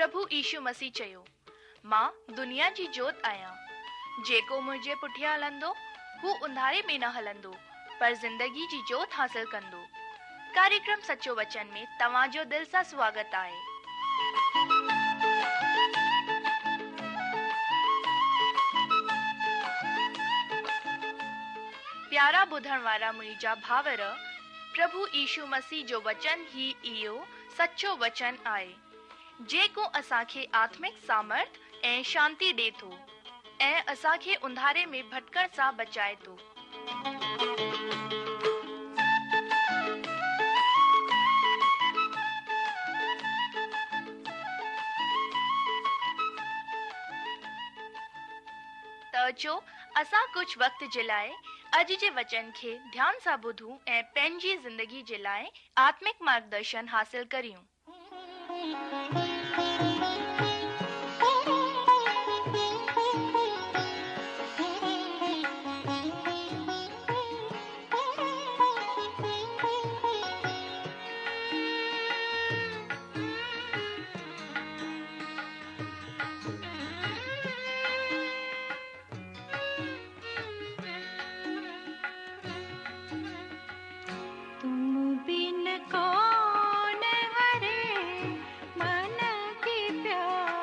प्रभु यीशु मसीह चयो, मां दुनिया जी जोत आहियां। जेको मुंहिंजे पुठियां हलंदो हू उंधारे में न हलंदो पर जिंदगी जी जोत हासिल कंदो। कार्यक्रम सचो वचन में तव्हांजो दिल सां स्वागत आहे। प्यारा ॿुधण वारा मुंहिंजा भावर, प्रभु यीशु मसीह जो वचन ही इहो सचो वचन आहे जेको असांखे आत्मिक सामर्थ ऐं शांति ॾे थो ऐं असांखे उंधारे में भटकण सां बचाए थो। त अचो असां कुछ वक्त जे लाइ अॼु जे वचन खे ध्यान सां ॿुधूं ऐं पंहिंजी ज़िंदगी जे लाइ आत्मिक मार्गदर्शन हासिल करियूं। बिन कौन हरे मन की प्यास।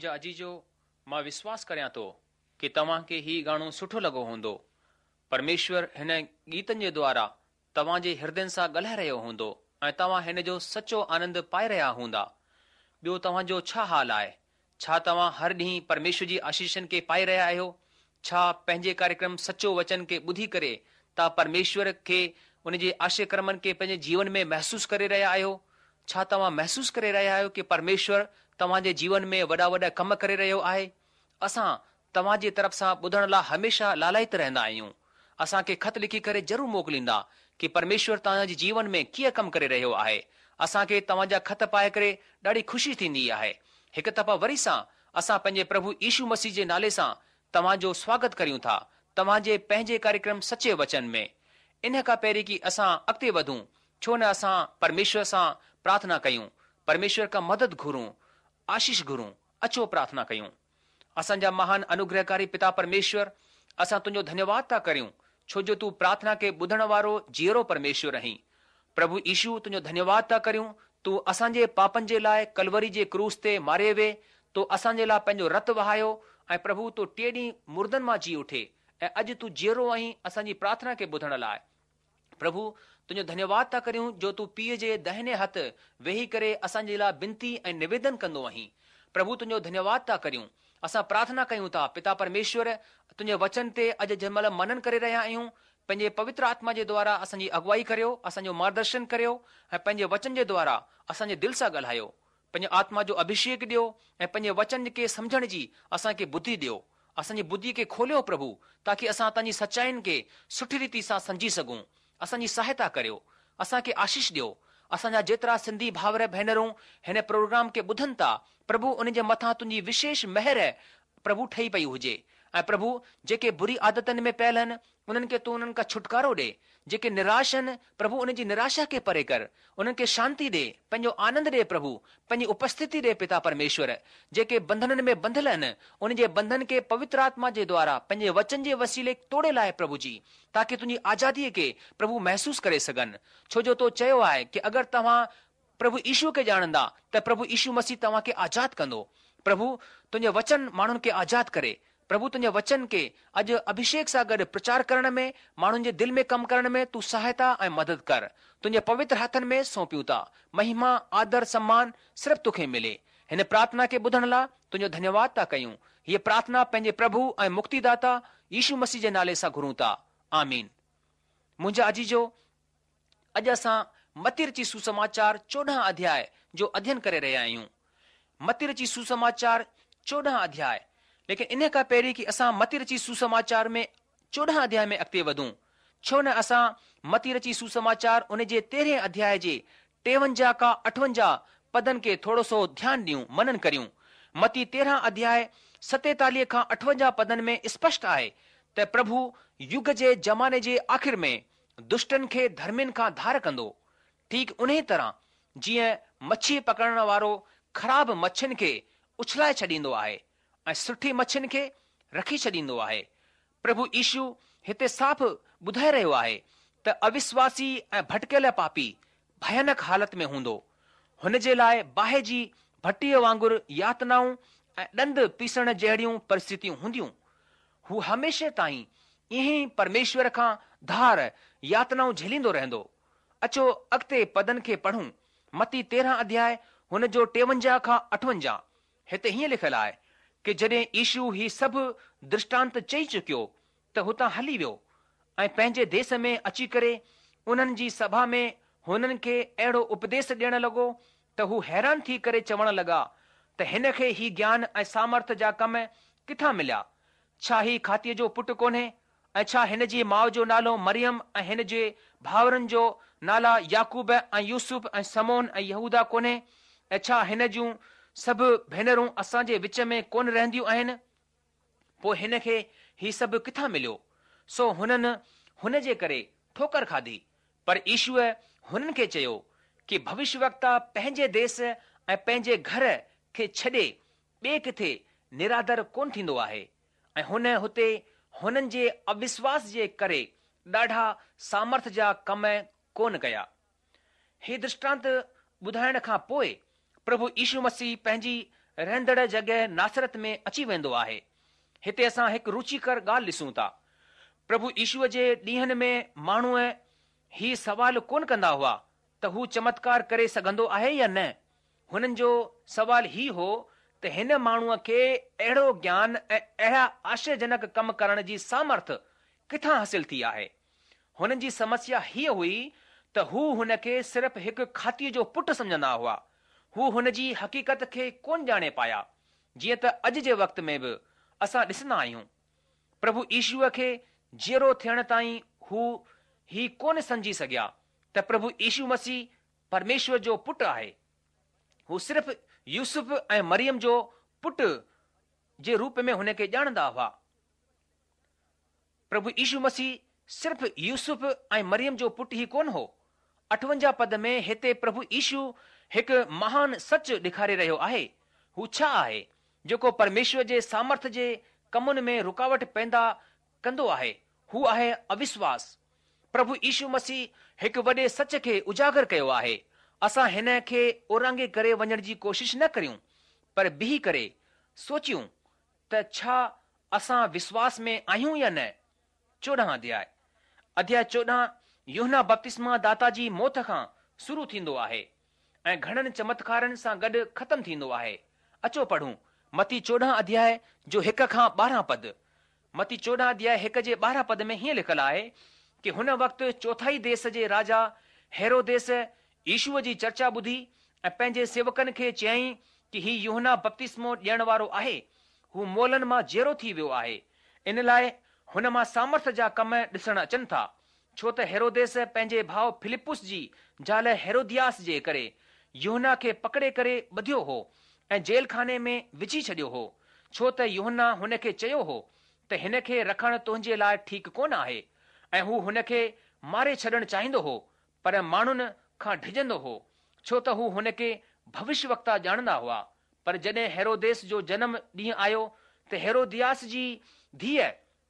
मुंहिंजा अजीजो, मां विश्वास करियां थो कि तव्हांखे ही गानो सुठो लॻो हूंदो। परमेश्वर हिन गीतनि जे द्वारा तव्हांजे हृदय सां ॻाल्हाए रहियो हूंदो ऐं तव्हां हिन जो सचो आनंद पाए रहिया हूंदा। ॿियो तव्हांजो छा हाल आहे? छा तव्हां हर ॾींहुं परमेश्वर जी आशीषनि खे पाए रहिया आहियो? छा पंहिंजे कार्यक्रम सचो वचन खे ॿुधी करे तव्हां परमेश्वर खे उन जे आशीर्क्रमनि खे पंहिंजे जीवन में महसूस करे रहिया आहियो? छा तव्हां महसूस करे रहिया आहियो कि परमेश्वर तव्हांजे जीवन में वॾा वॾा कम करे रहियो आहे? असां तव्हांजी तरफ़ सां ॿुधण लाइ हमेशह लालायत रहंदा आहियूं। असांखे ख़त लिखी करे ज़रूर मोकिलींदा कि परमेश्वर तव्हांजे जीवन में कीअं कमु करे रहियो आहे। असांखे तव्हांजा ख़त पाए करे ॾाढी ख़ुशी थींदी आहे। हिकु दफ़ा वरी सां असां पंहिंजे प्रभु यीशू मसीह जे नाले सां तव्हांजो स्वागत करियूं था तव्हांजे पंहिंजे कार्यक्रम सचे वचन में। इन खां पहिरीं कि असां अॻिते वधूं, छो न असां परमेश्वर सां प्रार्थना कयूं, परमेश्वर खां मदद घुरूं, आशीष घुरूं। अचो प्रार्थना कयूं। असांजा महान अनुग्रहकारी पिता परमेश्वर, असां तुंहिंजो धन्यवाद था करियूं छो जो तूं प्रार्थना खे ॿुधण वारो जीअरो परमेश्वर आहीं। प्रभु यीशू, तुंहिंजो धन्यवाद था करियूं। तूं असांजे पापनि जे लाइ कलवरी जे क्रूस ते मारे वे, तो असांजे लाइ पंहिंजो रत वहायो ऐं प्रभु तूं 3 ॾींहं मुर्दनि मां जी उठे ऐं अॼु तूं जीअरो आहीं असांजी प्रार्थना खे ॿुधण लाइ। प्रभु तुंहिंजो धन्यवाद था करियूं जो तूं पीउ जे दहिने हथ वेही करे असांजे लाइ बिनती ऐं निवेदन कंदो आहीं। प्रभु तुंहिंजो धन्यवाद था करियूं। असां प्रार्थना कयूं था पिता परमेश्वर, तुंहिंजे वचन ते अॼु जंहिंमहिल मनन करे रहिया आहियूं, पंहिंजे पवित्र आत्मा जे द्वारा असांजी अगुवाई करियो, असांजो मार्गदर्शन करियो ऐं पंहिंजे वचन जे द्वारा असांजे दिलि सां ॻाल्हायो। पंहिंजे आत्मा जो अभिषेक ॾियो ऐं पंहिंजे वचन खे सम्झण जी असांखे बुद्धि ॾियो। असांजी बुद्धि खे खोलियो प्रभु, ताकि असां तव्हांजी सचाइनि खे सुठी रीति सां सम्झी सघूं। असांजी सहायता करियो, असांखे आशीष ॾियो। असांजा जेतिरा सिंधी भाउर भेनरूं हिन प्रोग्राम खे ॿुधनि था, प्रभु उन जे मथां तुंहिंजी विशेष महर प्रभु ठही पई हुजे। ऐं प्रभु जेके बुरी आदतनि में पियल आहिनि उन्हनि खे तूं उन्हनि खां छुटकारो ॾे। जेके निराश आहिनि प्रभु उन जी निराशा खे परे कर, उन्हनि खे शांती ॾे, पंहिंजो आनंद ॾे प्रभु, पंहिंजी उपस्थिति ॾे पिता परमेश्वर। जेके बंधननि में बंधल आहिनि उन जे बंधन खे पवित्र आत्मा जे द्वारा पंहिंजे वचन जे वसीले तोड़े लाइ प्रभु जी, ताकि तुंहिंजी आज़ादीअ खे प्रभु महसूस करे सघनि। छो जो तो चयो आहे कि अगरि तव्हां प्रभु यीशू खे ॼाणंदा त प्रभु यीशू मसीह तव्हांखे आज़ाद कंदो। प्रभु तुंहिंजे वचन माण्हुनि खे आज़ाद करे। प्रभु तुंहिंजे वचन खे अॼु अभिषेक सां गॾु प्रचार करण में, माण्हुनि जे दिलि में कमु करण में तूं सहायता ऐं मदद कर। तुंहिंजे पवित्र हथनि में सौंपियूं था। महिमा, आदर, सम्मान सिर्फ़ु तोखे मिले। हिन प्रार्थना खे ॿुधण लाइ तुंहिंजो धन्यवाद था कयूं। हीअ प्रार्थना पंहिंजे प्रभु ऐं मुक्तिदाता यीशू मसीह जे नाले सां घुरूं था। आमीन। मुंहिंजा अजीजो, अॼु असां मती रची सुसमाचार 14 अध्याय जो अध्ययन करे रहिया आहियूं। मती रची सुसमाचार 14 अध्याय। लेकिन इन खां पहिरीं कि असां मती रची सुसमाचार में 14 अध्याय में अॻिते वधूं, छो न असां मती रची सुसमाचार उन जे 13 अध्याय जे 53 खां 58 पदनि खे थोरो सो ध्यानु ॾियूं, मनन करियूं। मती 13 अध्याय 47 खां 58 पदनि में स्पष्ट आहे त प्रभु युग जे ज़माने जे आख़िर में दुष्टनि खे धर्मियुनि खां धार कंदो। ठीक उन तरह जीअं मच्छी पकड़ण वारो ख़राब मच्छियुनि खे उछलाए छॾींदो आहे ऐं सुठी मच्छियुनि खे रखी छॾींदो आहे। प्रभु यीशू हिते साफ़ ॿुधाए रहियो आहे त अविश्वासी ऐं भटकियल पापी भयानक हालत में हूंदो। हुन जे लाइ बाहि जी भट्टीअ वांगुरु यातनाऊं ऐं ॾंद पीसण जहिड़ियूं परिस्थितियूं हूंदियूं। हू हमेशह ताईं ईअं परमेश्वर खां धार यातनाऊं झेलींदो रहंदो। अचो अॻिते पदनि खे पढ़ूं। मती 13 अध्याय हुन जो 53 खां 58 हिते हीअं लिखियलु आहे कि जॾहिं यीशू ही सभु दृष्टांत चई चुकियो त हुतां हली वियो ऐं पंहिंजे देश में अची करे उन्हनि जी सभा में हुननि खे अहिड़ो उपदेश ॾियण लॻो त हू हैरान थी करे चवण लॻा त हिन खे ही ज्ञान ऐं सामर्थ जा कम किथां मिलिया? छा ही खातीअ जो पुटु कोन्हे? ऐं छा हिन जी माउ जो नालो मरियम ऐं हिन जे भाउरनि जो नाला याकूब ऐं यूसुफ ऐं समोन ऐं यहूदा कोन्हे? ऐं छा हिन जूं सभु भेनरूं असांजे विच में कोन रहंदियूं आहिनि? पोइ हिन खे ही सभु किथां मिलियो? सो हुननि हुन जे करे ठोकर खाधी। पर यीशुअ हुननि खे चयो कि भविष्यवक्ता पंहिंजे देश ऐं पंहिंजे घर खे छॾे ॿिए किथे निरादर कोन थींदो आहे। ऐं हुन हुते हुननि जे अविश्वास जे करे ॾाढा सामर्थ जा कम कोन कया। हे दृष्टांत ॿुधाइण खां पोइ प्रभु यीशू मसीह पंहिंजी रहंदड़ जॻह नासरत में अची वेंदो आहे। हिते असां हिकु रुचिकर ॻाल्हि ॾिसूं था। प्रभु यीशुअ जे ॾींहनि में माण्हू ही सवाल कोन कंदा हुआ त हू चमत्कार करे सघंदो आहे या न। हुननि जो सवाल ही हो त हिन माण्हूअ खे अहिड़ो ज्ञान ऐं अहिड़ा आश्चर्यजनक कम करण जी सामर्थ किथां हासिल थी आहे। हुननि जी समस्या हीअ हुई त हू हुन खे सिर्फ़ हिकु खातीअ जो पुटु सम्झंदा हुआ। हू हुन जी हक़ीक़त खे कोन ॼाणे पाया। जीअं त अॼु जे वक़्त में बि असां ॾिसंदा आहियूं, प्रभु यीशुअ खे जीअरो थियण ताईं हू ही कोन सम्झी सघिया त प्रभु यीशु मसीह परमेश्वर जो पुटु आहे। हू सिर्फ़ यूसुफ ऐं मरियम जो पुटु जे रूप में हुन खे ॼाणंदा हुआ। प्रभु यीशु मसीह सिर्फ़ यूसुफ ऐं मरियम जो पुटु ई कोन हो। 58 पद में हिते प्रभु यीशु हिकु महान सच ॾेखारे रहियो आहे। हू छा आहे जेको परमेश्वर जे सामर्थ जे कमुनि में रुकावट पैदा कंदो आहे? हू आहे अविश्वास। प्रभु यीशु मसीह हिकु वॾे सच खे उजागर कयो आहे। असां हिन खे ओरांगे करे वञण जी कोशिश न करियूं, पर बीही करे सोचियूं त छा असां विश्वास में आहियूं या न। 14 अध्याय 14 यूहन्ना बपतिस्मा दाता जी मौत खां शुरू थींदो आहे ऐं घणनि चमत्कारनि सां गॾु ख़तम थींदो आहे। अचो पढ़ूं मती 14 अध्याय जो 1 खां 12 पद। मती 14 अध्याय 1 जे 12 पद में हीअं लिखियलु आहे कि हुन वक़्तु चौथाई देश जे राजा हेरोदेस यीशुअ जी चर्चा ॿुधी ऐं पंहिंजे सेवकनि खे चयईं कि ही यूहन्ना बपतिस्मो ॾियण वारो आहे। हू मोलनि मां जीअरो थी वियो आहे। इन लाइ हुन मां सामर्थ जा कम ॾिसण अचनि था, छो त हेरोदेस पंहिंजे भाउ फिलिपुस जी ज़ाल हेरोदियास जे करे यूहन्ना खे पकड़े करे ॿधियो हो ऐं जेल खाने में विझी छॾियो हो, छो त यूहन्ना हुन खे चयो हो त हिन खे रखणु तुंहिंजे लाइ ठीकु कोन आहे ऐं हू हुन खे मारे छॾणु चाहींदो हो, पर माण्हुनि खां डिॼंदो हो, छो त हू हुन खे भविष्यवक्ता ॼाणंदा हुआ। पर जॾहिं हेरोदेस जो जनम ॾींहुं आयो त हेरोदियास जी धीअ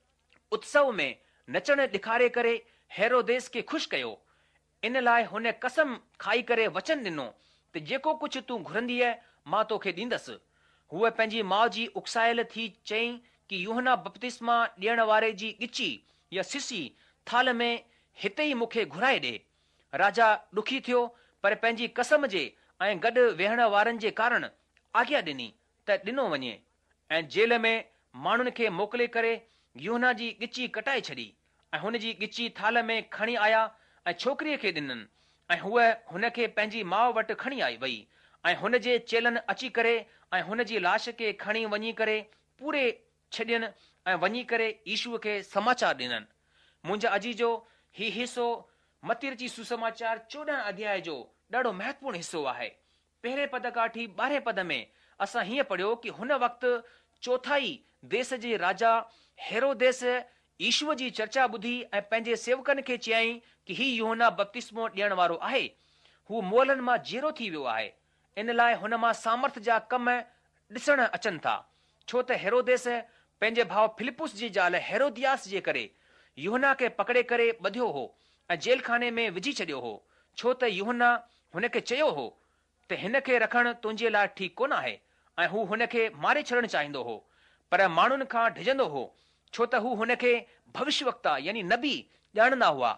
उत्सव में नचण ॾेखारे करे हेरोदेस खे ख़ुशि कयो। इन लाइ हुन कसम खाई करे वचन ॾिनो त जेको कुझु तूं घुरंदीअ मां तोखे ॾींदसि। हूअ पंहिंजी माउ जी उकसायल थी चयईं कि यूहन्ना बपतिस्मा ॾियण वारे जी ॻिची या सिसी थाल में हिते ई मूंखे घुराए ॾे। राजा ॾुखी थियो, पर पंहिंजी कसम जे ऐं गॾु वेहण वारनि जे कारण आज्ञा ॾिनी त ॾिनो वञे ऐं जेल में माण्हुनि खे मोकिले करे यूहन्ना जी ॻिची कटाए छॾी ऐं हुन जी ॻिची थाल में खणी आया ऐं छोकिरीअ खे ॾिननि ऐं हूअ हुन खे पंहिंजी माउ वटि खणी आई वई ऐं हुन जे चेलनि अची करे ऐं हुन जी लाश खे खणी वञी करे पूरे छॾियनि ऐं वञी करे यीशुअ खे समाचार ॾिननि। मुंहिंजा अजीजो ही हिसो मत्ती जी सुसमाचार 14 अध्याय जो ॾाढो महत्वपूर्ण हिसो आहे। पहिरें पद खां वठी 12 पद में असां हीअं पढ़ियो कि हुन वक़्तु चौथाई देश जे राजा हेरोदेस यीशुअ जी चर्चा ॿुधी ऐं पंहिंजे सेवकनि खे चयईं कि ही यूहन्ना बपतिस्मो ॾियण वारो आहे। हू मोलनि मां जीअरो थी वियो आहे। इन लाइ हुन मां सामर्थ जा कम ॾिसण अचनि था, छो त हेरोदेस पंहिंजे भाउ फिलिपुस जी ज़ाल हेरोदियास जे करे यूहन्ना खे पकड़े करे ॿधियो हो ऐं जेल खाने में विझी छॾियो हो, छो त यूहन्ना हुन खे चयो हो त हिन खे रखणु तुंहिंजे लाइ ठीकु कोन आहे ऐं हू हुन खे मारे छॾणु चाहींदो हो, पर माण्हुनि खां डिॼंदो हो, छो त हू हुन खे भविष्यवक्ता यानी नबी ॼाणंदा हुआ।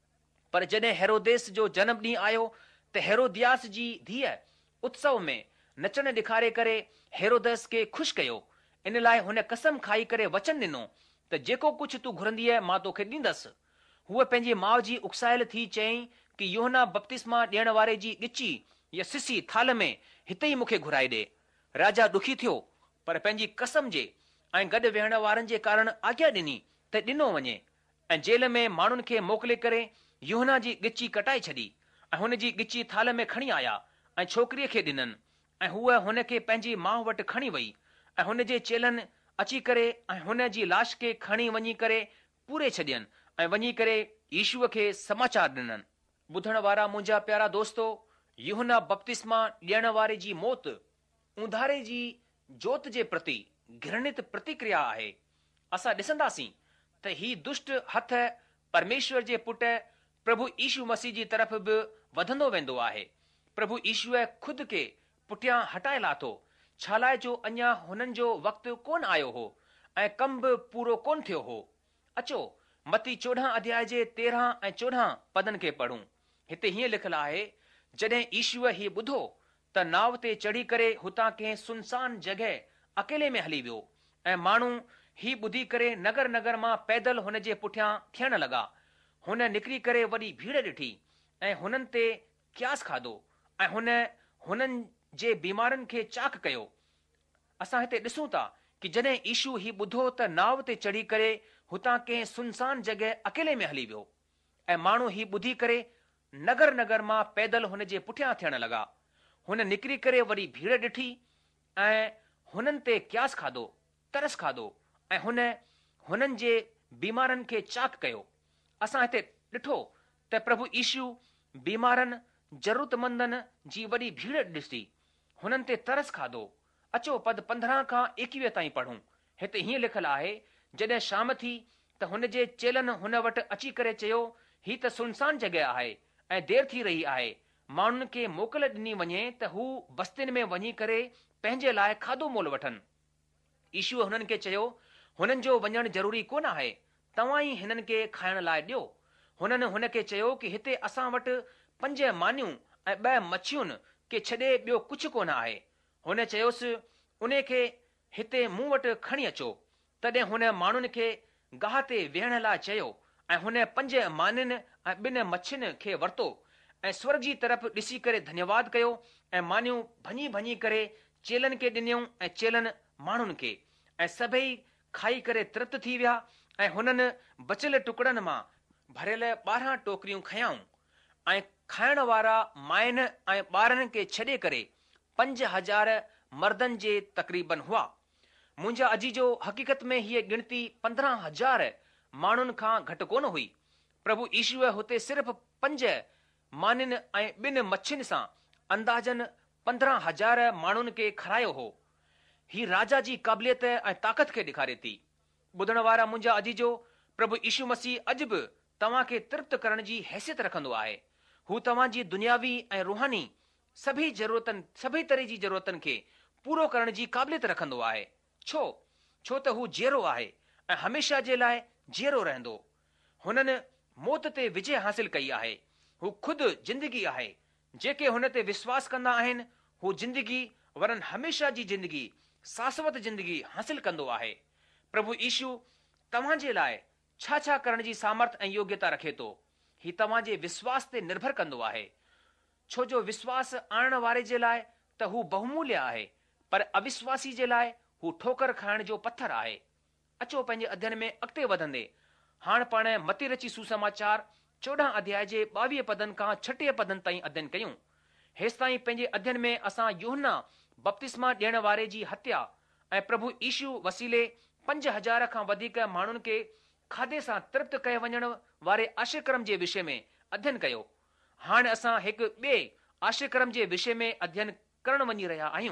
पर जॾहिं हेरोदेस जो जनम ॾींहुं आयो त हेरोदियास जी धीअ उत्सव में नचण ॾेखारे करे हेरोदेस खे ख़ुशि कयो। इन लाइ हुन कसम खाई करे वचन ॾिनो त जेको कुझु तूं घुरंदीअ मां तोखे ॾींदसि। हूअ पंहिंजी माउ जी उकसायल थी चयईं कि यूहन्ना बपतिस्मा ॾियण वारे जी ॻिची या सिसी थाल में हिते ई मूंखे घुराए ॾे। राजा ॾुखी थियो, पर पंहिंजी कसम जे ऐं गॾु वेहण वारनि जे कारण आज्ञा ॾिनी त ॾिनो वञे ऐं जेल में माण्हुनि खे मोकिले करे यूहन्ना जी ॻिची कटाए छॾी ऐं हुन जी ॻिची थाल में खणी आया ऐं छोकिरीअ खे ॾिननि ऐं हूअ हुन खे पंहिंजी माउ वटि खणी वई ऐं हुन जे चेलनि अची करे ऐं हुन जी लाश खे खणी वञी करे पूरे छॾियनि ऐं वञी करे यीशुअ खे समाचार ॾिननि। ॿुधण वारा मुंहिंजा प्यारा दोस्तो, यूहन्ना बपतिस्मा ॾियण वारे जी मौत उंधारे जी जोत जे प्रति घृणित प्रतिक्रिया आहे। असां ॾिसंदासीं त ही दुष्ट हथ परमेश्वर जे पुट प्रभु यीशु मसीह जी तरफ़ बि वधंदो वेंदो आहे। प्रभु यीशुअ खुद खे पुठियां हटाए लाथो छालाए जो अञा हुननि जो वक़्तु कोन आयो हो ऐं कम बि पूरो कोन थियो हो। अचो मती 14 अध्याय जे 13 ऐं 14 पदनि खे पढ़ूं। हिते हीअं लिखियलु आहे, जॾहिं ईशूअ ही ॿुधो त नाव ते चढ़ी करे हुतां कंहिं सुनसान जॻह अकेले में हली वियो ऐं माण्हू ही ॿुधी करे नगर नगर मां पैदल हुन जे पुठियां थियण लॻा। हुन निकिरी करे वॾी भीड़ ॾिठी ऐं हुननि ते क्यास खाधो ऐं हुननि जे बीमारनि खे चाक कयो। असां हिते ॾिसूं था कि जॾहिं ईशू ही ॿुधो त नाव ते चढ़ी करे हुतां कंहिं सुनसान जॻह अकेले में हली वियो ऐं माण्हू ही ॿुधी करे नगर नगर मां पैदल हुन जे पुठियां थियण लॻा। हुन निकिरी करे वरी भीड़ ॾिठी ऐं हुननि ते क्यास खाधो, तरस खाधो ऐं हुननि जे बीमारनि खे चाक कयो। असां हिते ॾिठो त प्रभु ईशू बीमारनि, ज़रूरतमंदनि जी वॾी भीड़ ॾिसी हुननि ते तरस खाधो। अचो पद 15 खां 21 ताईं पढ़ूं। हिते हीअं लिखियलु आहे, जॾहिं शाम थी त हुन जे चेलनि हुन वटि अची करे चयो, ही त सुनसान जॻह आहे ऐं देर थी रही आहे, माण्हुनि खे मोकल ॾिनी वञे त हू बस्तियुनि में वञी करे पंहिंजे लाइ खाधो मोल वठनि। ईशूअ हुननि खे चयो, हुननि जो वञणु ज़रूरी कोन आहे, तव्हां ई हिननि खे खाइण लाइ ॾियो। हुननि हुन खे चयो कि हिते असां वटि 5 मानियूं ऐं 2 मच्छियुनि खे छॾे ॿियो कुझु कोन आहे। हुन चयोसि, उन खे हिते मूं वटि खणी अचो। तॾहिं हुन माण्हुनि खे गाह ते वेहण लाइ चयो ऐं हुन 5 मानियुनि ऐं 2 मच्छियुनि खे वरितो ऐं स्वर्ग जी तरफ़ ॾिसी करे धन्यवाद कयो ऐं मानियूं भञी भञी करे चेलनि खे ॾिनियूं ऐं चेलनि माण्हुनि खे, ऐं सभई खाई करे तृप्त थी विया। ऐं हुननि बचियल टुकड़नि मां भरियल 12 टोकरियूं खयाऊं ऐं खाइण वारा माइनि ऐं ॿारनि खे छॾे करे 5000 मर्दनि जे तक़रीबन हुआ। मुंहिंजा अजीजो, हक़ीक़त में हीअ गिणती 15000 माण्हुनि खां घटि कोन हुई। प्रभु ईशूअ हुते सिर्फ़ 5 मानियुनि ऐं 2 मच्छियुनि सां अंदाजन 15000 माण्हुनि खे खारायो हो। ही राजा जी क़ाबिलियत ऐं ताक़त खे ॾेखारे थी। ॿुधण वारा मुंहिंजा अजीजो, प्रभु यीशु मसीह अॼु बि तव्हां खे तृप्त करण जी हैसियत रखंदो आहे। हू तव्हां जी दुनियावी ऐं रूहानी सभी तरह जी ज़रूरतनि खे पूरो करण जी क़ाबिलियत रखंदो आहे। छो त हू जीअरो आहे ऐं हमेशा जे लाइ जीअरो रहंदो। हुननि मौत ते विजय हासिल कई आहे। हू खुदि जिंदगी आहे। जेके हुन ते विश्वास कंदा आहिनि हू जिंदगी वरन हमेशा जी जिंदगी, शाश्वत जिंदगी हासिल कंदो आहे। प्रभु यीशु तव्हां जे लाइ छा छा करण जी सामर्थ ऐं योग्यता रखे थो, ही तव्हां जे विश्वास ते निर्भर कंदो आहे। छो जो विश्वास आणण वारे जे लाइ त हू बहुमूल्य आहे, पर अविश्वासी जे लाइ हू ठोकर खाइण जो पत्थर आहे। अचो पंहिंजे अध्ययन में अॻिते वधंदे हाणे पाण मती रची सुसमाचार 14 अध्याय जे 22 पदनि खां 36 पदनि ताईं अध्ययन कयूं। हेसि ताईं पंहिंजे अध्ययन में असां यूहन्ना बपतिस्मा ॾियण वारे जी हत्या ऐं प्रभु यीशु वसीले 5000 खां वधीक माण्हुनि खे खाधे सां तृप्त कए वञण वारे आश्रयक्रम जे विषय में अध्ययन कयो। हाणे असां हिकु ॿिए आश्रयक्रम जे विषय में अध्ययन करण वञी रहिया आहियूं।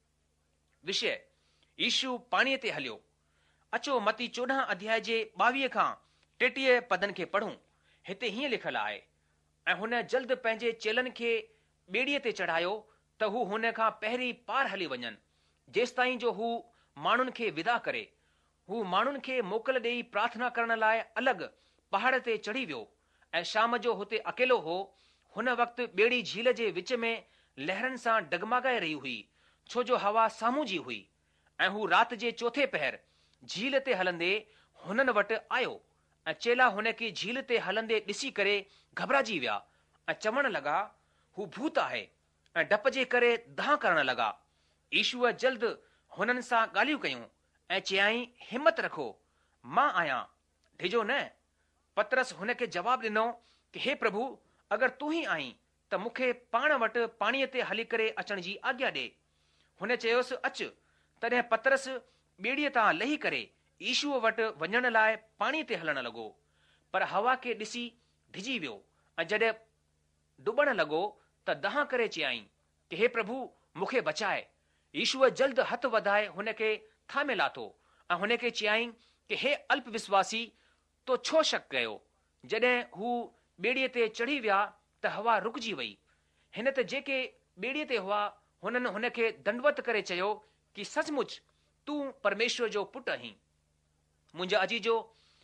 विषय, यीशु पाणीअ ते हलियो। अचो मती 14 अध्याय जे 22 खां 33 पदनि खे पढ़ूं। हिते हीअं लिखियलु आहे, ऐं हुन जल्द पंहिंजे चेलनि खे ॿेड़ीअ ते चढ़ायो त हू हुन खां पहिरीं पार हली वञनि, जेसि ताईं जो हू माण्हुनि खे विदा करे। हू माण्हुनि खे मोकल ॾेई प्रार्थना करण लाइ अलॻि पहाड़ ते चढ़ी वियो ऐं शाम जो हुते अकेलो हो। हुन वक़्तु ॿेड़ी झील जे विच में लहरनि सां डगमगाए रही हुई, छो जो हवा साम्हूं जी हुई। ऐं हू राति जे 4 पहर झील ते हलंदे हुननि वटि आयो ऐं चेला हुन खे झील ते हलंदे ॾिसी करे घबराइजी विया ऐं चवण लॻा, हू भूत आहे, ऐं डप जे करे दाह करण लॻा। यीशुअ जल्द हुननि सां ॻाल्हियूं कयूं ऐं चयाईं, हिमत रखो, मां आहियां, डिॼो न। पतरस हुन खे जवाबु ॾिनो कि हे प्रभु, अगरि तूं ई आहीं त मूंखे पाण वटि पाणीअ ते हली करे अचण जी आज्ञा ॾे। हुन चयोसि, अचु। तॾहिं पतरस ॿेड़ीअ तां लही करे यीशुअ वटि वञण लाइ पाणीअ ते हलण लॻो, पर हवा खे ॾिसी ढिजी वियो ऐं जॾहिं डुबण लॻो त दहां करे चयाईं कि हे प्रभु, मूंखे बचाए। यीशुअ जल्द हथ वधाए हुन खे थामे लाथो ऐं हुन खे चयाईं कि हे अल्प विश्वासी, तो छो शक कयो। जॾहिं हू ॿेड़ीअ ते चढ़ी विया त हवा रुकिजी वई। हिन त जेके ॿेड़ीअ ते हुआ हुननि हुन खे दंडवत करे चयो कि सचमुच तूं परमेश्वर जो पुटु आहीं। मुंहिंजा अजीजो,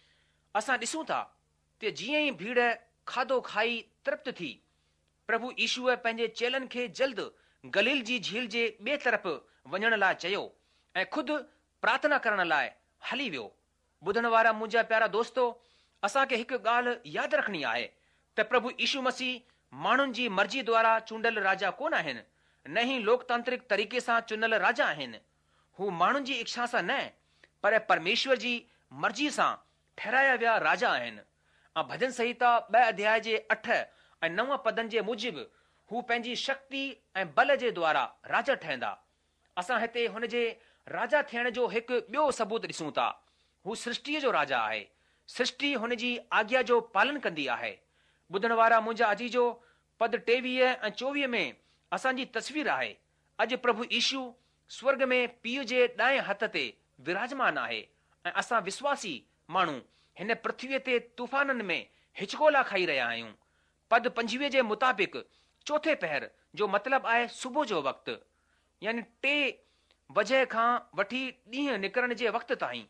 असां ॾिसूं था त जीअं ई भीड़ खाधो खाई तृप्त थी, प्रभु यीशुअ पंहिंजे चेलनि खे जल्द गलील जी झील जे ॿिए तरफ़ वञण लाइ चयो ऐं खुदि प्रार्थना करण लाइ हली वियो। ॿुधण वारा मुंहिंजा प्यारा दोस्तो, असांखे हिकु ॻाल्हि यादि रखणी आहे त प्रभु यीशु मसीह माण्हुनि जी मर्ज़ी द्वारा चूंडियल राजा कोन आहिनि, न ई लोकतांत्रिक तरीक़े सां चुनियल राजा आहिनि। हू माण्हुनि जी इच्छा सां न, पर परमेश्वर जी मर्ज़ी सां ठहिराया विया राजा आहिनि। ऐं भजन संहिता 2 अध्याय जे 8 ऐं 9 पदनि जे मूजिबि हू पंहिंजी शक्ति ऐं बल जे द्वारा राजा ठहंदा। असां हिते हुन जे राजा थियण जो हिकु ॿियो सबूत ॾिसूं था। हू सृष्टिअ जो राजा आहे। सृष्टि हुन जी आज्ञा जो पालन कंदी आहे। ॿुधण वारा मुंहिंजा अजीजो, पद 23 ऐं 24 में असांजी तस्वीर आहे। अॼु प्रभु यीशु स्वर्ग में पीउ जे ॾाएं हथ ते विराजमान आहे ऐं असां विश्वासी माण्हू हिन पृथ्वीअ ते तूफ़ाननि में हिचकोला खाई रहिया आहियूं। पद 25 जे मुताबिक़ चौथे पहर जो मतिलबु आहे सुबुह जो वक़्तु, यानी 3 वजे खां वठी ॾींहुं निकिरण जे वक़्त ताईं।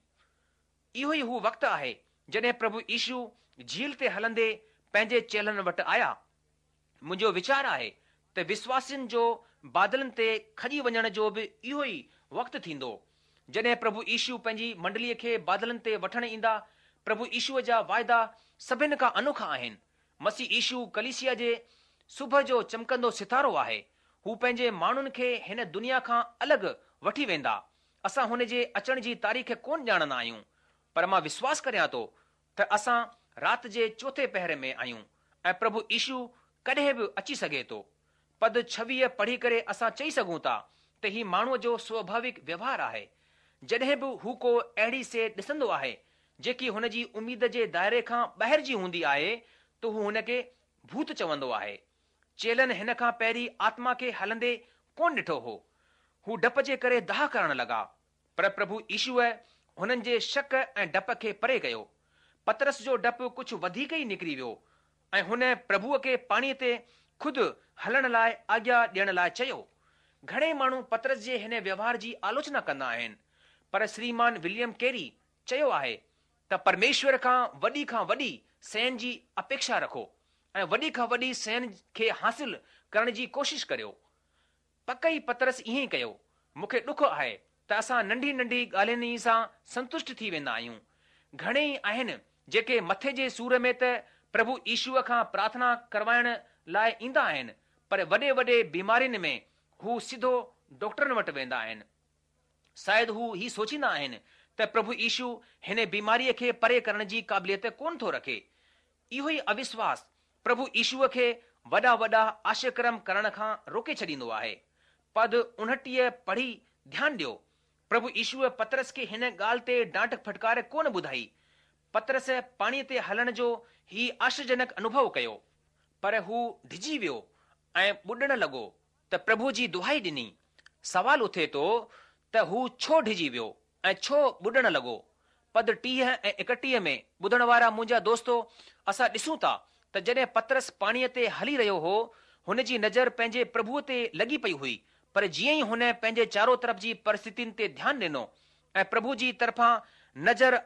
इहो ई हू वक़्तु आहे जॾहिं प्रभु यीशु झील ते हलंदे पंहिंजे चेलनि वटि आया। मुंहिंजो वीचार आहे त विश्वासियुनि जो बादलनि ते खॼी वञण जो बि इहो ई वक़्तु थींदो जॾहिं प्रभु यीशु पंहिंजी मंडलीअ खे बादलनि ते वठण ईंदा। प्रभु यीशुअ जा वाइदा सभिनि खां अनोखा आहिनि। मसीह यीशु कलीसिया जे सुबुह जो चमकंदो सितारो आहे। हू पंहिंजे माण्हुनि खे हिन दुनिया खां अलॻि वठी वेंदा। असां हुन जे अचण जी तारीख़ कोन ॼाणंदा आहियूं, पर मां विश्वास करियां थो त असां राति जे चौथे पहर में आहियूं ऐं प्रभु यीशु कॾहिं बि अची सघे थो। पद 26 पढ़ी करे असां चई सघूं था त ही माण्हूअ जो स्वाभाविक व्यवहार आहे। जॾहिं बि हू को अहिड़ी से ॾिसंदो आहे जेकी हुन जी उमीद जे दायरे खां ॿाहिरि जी हूंदी आहे त हू हुनखे भूत चवंदो आहे। चेलनि हिन खां पहिरीं आत्मा खे हलंदे कोन ॾिठो हो। हू डप जे करे दाह करण लॻा, पर प्रभु यीशुअ हुननि जे शक ऐं डप खे परे कयो। पतरस जो डपु कुझु वधीक ई निकिरी वियो ऐं हुन प्रभुअ खे पाणीअ ते खुदि हलण लाइ आज्ञा ॾियण लाइ चयो। घणे माण्हू पतरस जे हिन व्यवहार जी आलोचना कंदा आहिनि, पर श्रीमान विलियम कैरी चयो आहे त परमेश्वर खां वॾी शयुनि जी अपेक्षा रखो ऐं वॾी खां वॾी शयुनि खे हासिल करण जी कोशिश करियो। पकई पतरस ईअं ई कयो। मूंखे ॾुख आहे त असां नंढी ॻाल्हियुनि सां संतुष्ट थी वेंदा आहियूं। घणेई आहिनि जेके मथे जे सूर में त प्रभु यीशुअ खां प्रार्थना करवाइण लाइ ईंदा आहिनि, पर वॾे बीमारियुनि में हू सिधो डॉक्टरनि वटि वेंदा आहिनि। शायदि हू ही सोचींदा आहिनि त प्रभु यीशु हिन बीमारीअ खे परे करण जी क़ाबिलियत कोन थो रखे। इहो ई अविश्वास प्रभु यीशुअ खे वॾा आश्चर्यक्रम करण खां रोके छॾींदो आहे। पद 29 पढ़ी ध्यानु ॾियो। प्रभु यीशुअ पतरस खे हिन ॻाल्हि ते डांट फटकार कोन ॿुधाई। पतरस पाणीअ ते हलण जो ही आश्चर्यजनक अनुभव कयो, पर हू डिॼी वियो ऐं ॿुॾण लॻो त प्रभु जी दुहाई ॾिनी। सवाल उथे थो त हू छो डिॼी वियो ऐं छो ॿुॾण लॻो। पद 30 ऐं 31 में ॿुधण वारा मुंहिंजा दोस्तो, असां ॾिसूं था त जॾहिं पतरस पाणीअ ते हली रहियो हो, हुन जी नज़र पंहिंजे प्रभुअ ते लॻी पई हुई, पर जीअं ई हुन पंहिंजे चारो तरफ़ जी परिस्थितियुनि ते ध्यानु ॾिनो ऐं प्रभु जी तरफ़ां नज़र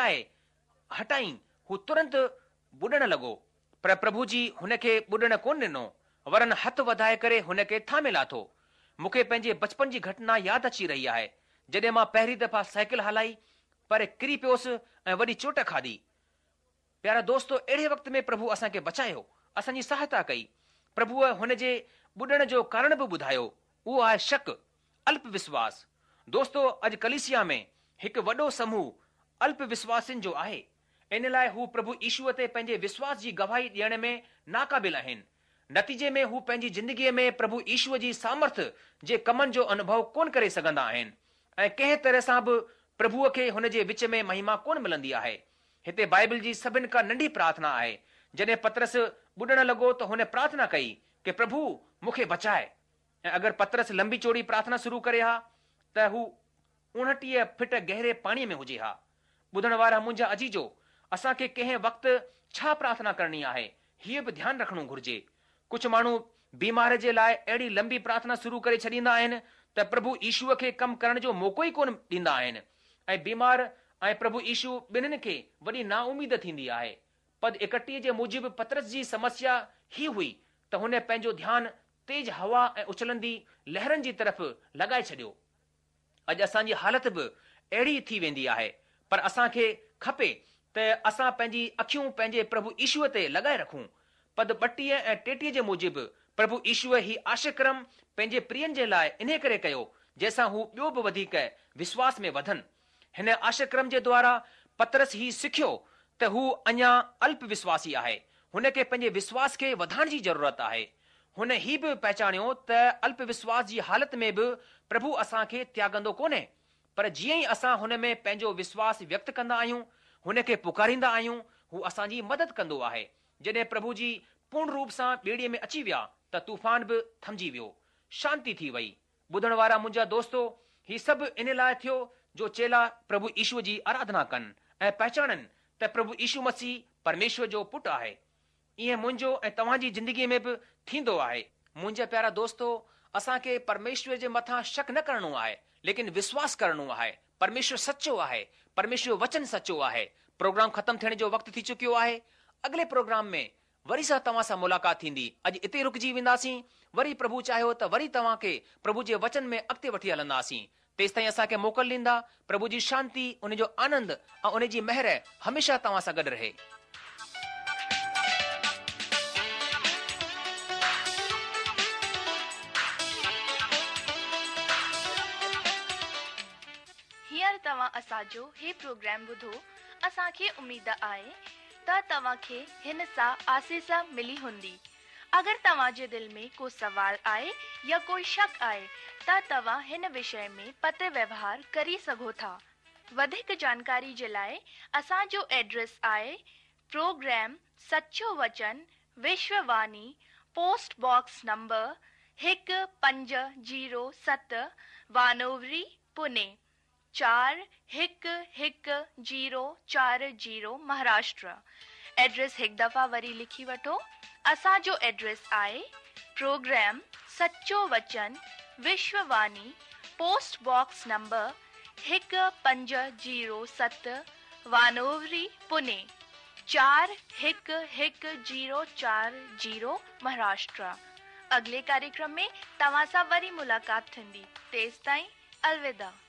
हटाई, हू तुरंत ॿुॾण लॻो। पर प्रभु जी हुनखे ॿुॾण कोन ॾिनो, वरन हथ वधाए करे हुनखे थामे लाथो। मूंखे पंहिंजे बचपन जी घटना यादि अची रही आहे, जॾहिं मां पहिरीं दफ़ा साइकिल हलाई पर किरी पियोसि ऐं वॾी चोट खाधी। प्यारा दोस्तो, अहिड़े वक़्त में प्रभु असांखे बचायो, असांजी सहायता कई। प्रभुअ हुन जे ॿुॾण जो कारण बि ॿुधायो, उहो आहे शक, अल्प विश्वास। दोस्तो, अॼु कलीसिया में हिकु वॾो समूह अल्प विश्वासियुनि जो आहे। इन लाइ हू प्रभु यीशुअ ते पंहिंजे विश्वास जी गवाही ॾियण में नाक़ाबिल आहिनि। नतीजे में हू पंहिंजी ज़िंदगीअ में प्रभु यीशुअ जी सामर्थ जे कमनि जो अनुभव कोन करे सघंदा आहिनि ऐं कंहिं तरह सां बि प्रभुअ खे हुन जे विच में महिमा कोन मिलंदी आहे। हिते बाइबल जी सभिनि खां नंढी प्रार्थना आहे। जॾहिं पतरस ॿुॾण लॻो त हुन प्रार्थना कई कि प्रभु मूंखे बचाए। ऐं अगरि पतरस लंबी चौड़ी प्रार्थना शुरू करे हा त हू 29 फीट गहरे पाणीअ में हुजे हा। ॿुधण वारा मुंहिंजा अजीजो, असांखे कंहिं वक़्तु छा प्रार्थना करणी आहे, हीअ बि ध्यानु रखणो घुर्जे। कुझु माण्हू बीमार जे लाइ अहिड़ी लंबी प्रार्थना शुरू करे छॾींदा आहिनि त प्रभु यीशुअ खे कमु करण जो मौक़ो ई कोन ॾींदा आहिनि ऐं बीमार ऐं प्रभु यीशु ॿिन्हिनि खे वॾी नाउमीद थींदी आहे। पद 31 जे मूजिबि पतरस जी समस्या ही हुई त हुन पंहिंजो ध्यानु तेज हवा ऐं उछलंदी लहरनि जी तरफ़ लॻाए छॾियो। अॼु असांजी हालत बि अहिड़ी थी वेंदी आहे, पर असांखे खपे त असां पंहिंजी अखियूं पंहिंजे प्रभु यीशुअ ते लॻाए रखूं। पद 32 ऐं 33 जे मूजिबि प्रभु यीशुअ ही आश्रयक्रम पंहिंजे प्रियनि जे लाइ इन करे कयो जंहिंसां हू ॿियो बि वधीक विश्वास में वधनि। हिन आश्रयक्रम जे द्वारा पतरस ही सिखियो त हू अञा अल्प विश्वासी आहे, हुन खे पंहिंजे विश्वास खे वधाइण जी ज़रूरत आहे। हुन ही बि पहचानियो त अल्प विश्वास जी हालत में बि प्रभु असांखे त्यागंदो कोन्हे, पर जीअं ई असां हुन में पंहिंजो विश्वास व्यक्त कंदा आहियूं, हुन खे पुकारींदा आहियूं, हू असांजी मदद कंदो आहे। जॾहिं प्रभु जी पूर्ण रूप सां ॿेड़ीअ में अची विया त तूफान बि थमजी वियो, शांती थी वई। ॿुधण वारा मुंहिंजा दोस्तो, ही सभु इन लाइ थियो जो चेला प्रभु यीशुअ जी आराधना कनि ऐं पहचाननि त प्रभु यीशु मसीह परमेश्वर जो पुटु आहे। ईअं मुंहिंजो ऐं तव्हांजी ज़िंदगीअ में बि थींदो आहे। मुंहिंजा प्यारा दोस्तो, असांखे परमेश्वर जे मथां शक न करणो आहे, लेकिन विश्वास करणो आहे। परमेश्वर सचो आहे, परमेश्वर वचन सचो आहे। प्रोग्राम ख़तम थियण जो वक़्तु थी चुकियो आहे। अॻिले प्रोग्राम में वरी सां तव्हां सां मुलाक़ात थींदी। अॼु इते रुकिजी वेंदासीं, वरी प्रभु चाहियो त वरी तव्हांखे प्रभु जे वचन में अॻिते वठी हलंदासीं। तेसि ताईं असांखे मोकल ॾींदा। प्रभु जी शांती, उन जो आनंद ऐं उन जी महर हमेशह तव्हां सां गॾु रहे। हींअर तव्हां असांजो हे प्रोग्राम ॿुधो। असांखे उमेद आहे त तव्हांखे हिन सां आसीस मिली हूंदी। अगरि तव्हांजे दिलि में को सवाल आहे या कोई शक आहे त तव्हां हिन विषय में पत्र व्यवहार करी सघो था। वधीक जानकारी जे लाइ असांजो एड्रेस आहे programme Sachcho Vachan, Vishwavani, post box number 1507, Wanowrie, Pune 411040, Maharashtra. Address हिकु दफ़ा वरी लिखी वठो। असांजो एड्रेस आहे programme Sachcho Vachan, Vishwavani, post box number 1507, Wanowrie, Pune 411040, Maharashtra. अगले कार्यक्रम में तव्हां सां वरी मुलाक़ात थींदी। तेसि ताईं अलविदा।